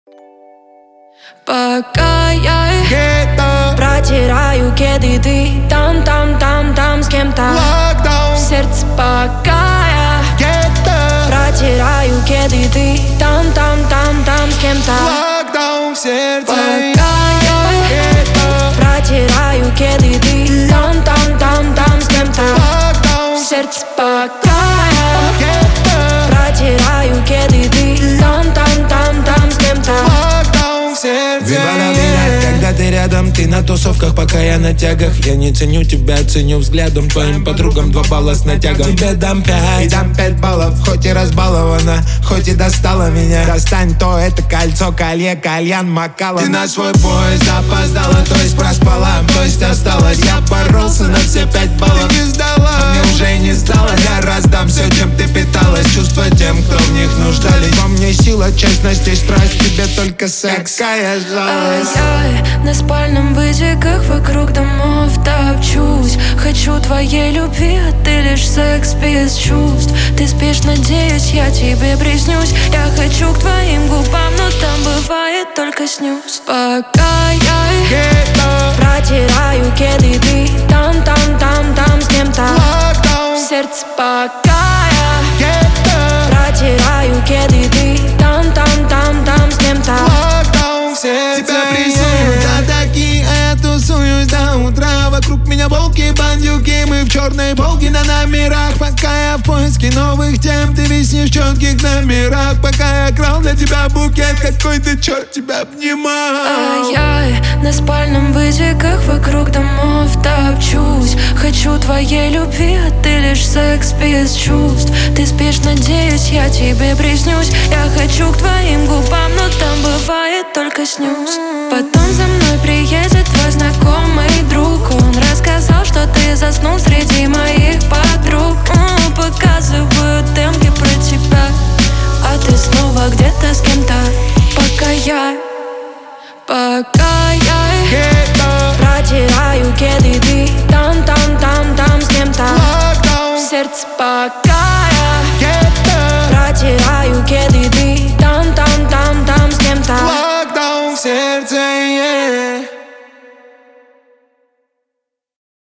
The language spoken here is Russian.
Пока я протираю кеды, ты там с кем-то. Локдаун. В сердце пока я протираю кеды, ты там с кем-то. Локдаун в сердце. Пока я протираю кеды, ты там с кем-то. Локдаун. В сердце пока я протираю кеды, ты там с кем-то. Локдаун в сердце. Viva la vida, когда ты рядом, ты на тусовках, пока я на тягах. Я не ценю тебя, ценю взглядом. Твоим подругам 2 балла с натягом. Тебе дам 5, и дам 5 баллов. Хоть и разбалована, хоть и достала меня. Достань то, это кольцо, колье, кальян, макалом. Ты на свой поезд опоздала, то есть проспала, то есть осталась. Я боролся на все 5 баллов. Ты не сдала, а мне уже не сдала. Я раздам все, чем ты питалась. Чувства тем, кто в них нуждались. Во мне сила, честность и страсть. Тебе только секс, какая жалость. Я на спальном вытеках вокруг домов топчусь. Хочу твоей любви, а ты лишь секс без чувств. Ты спишь, надеюсь, я тебе приснюсь. Я хочу к твоим губам, но там бывает только снюс. Пока я протираю кеды, ты там с кем-то. В сердце пока я протираю кеды, ты там с кем-то. Тебя прессуют атаки, а я тусуюсь до утра. Вокруг меня волки, бандюки, мы в черной волге на номерах. Пока я в поиске новых тем, ты виснешь в четких номерах. Пока я крал для тебя букет, какой ты черт тебя обнимал. А я на спальном вытеках вокруг домов топчусь. Хочу твоей любви, а ты лишь секс без чувств. Ты спишь, надеюсь, я тебе приснюсь. Я хочу к твоим губам, но там бывает только снюс. Потом за мной приедет твой знакомый друг. Он рассказал, что ты заснул среди моих подруг. Показывают демки про тебя, а ты снова где-то с кем-то. Пока я протираю кеды, ты там с кем-то. В сердце пока я